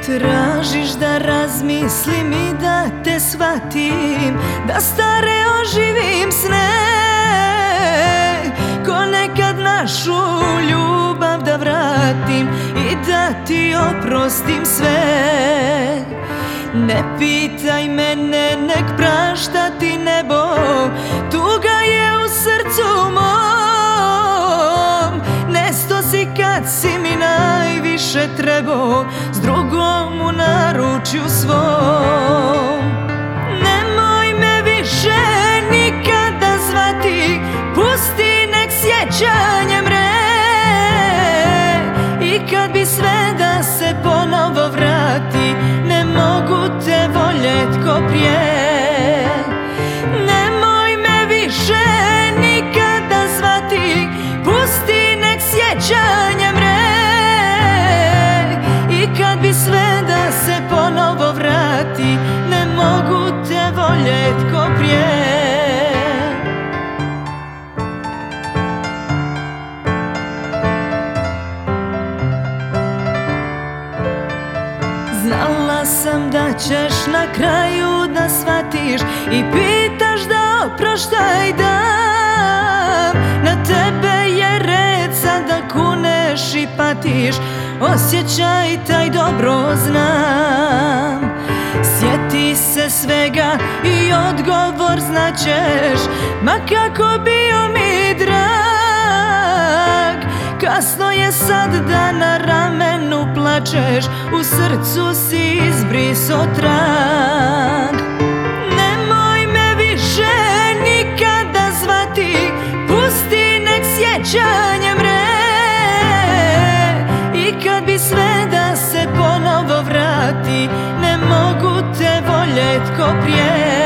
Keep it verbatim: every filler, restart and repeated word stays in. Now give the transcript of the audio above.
Tražiš da razmislim i da te shvatim, da stare oživim sne, ko nekad našu ljubav da vratim i da ti oprostim sve. Ne pitaj mene, nek prašta ti nebo, tuga je u srcu mom. Nesto si kad si mi najviše trebao, s drugom u naručju svom. Nemoj me više nikada zvati, pusti nek sjećanje mre. I kad bi sve da se ponovo vrati, ne mogu te voljet ko prije. Nemoj me više nikada zvati, pusti nek sjećanje mre. I kad bi sve da se ponovo vrati, ne mogu te voljet ko prije. Znala sam da ćeš na kraju da shvatiš i pitaš da oproštaj dam. Na tebe je red sad da kuneš i patiš, osjećaj taj dobro znam. Sjeti se svega i odgovor znaćeš, ma kako bio mi drag. Kasno je sad da na ramenu plačeš, u srcu si izbriso trag. Nemoj me više nikada zvati, pusti nek sjećanje mre. I kad bi sve da se ponovo vrati, ne mogu te voljet ko prije.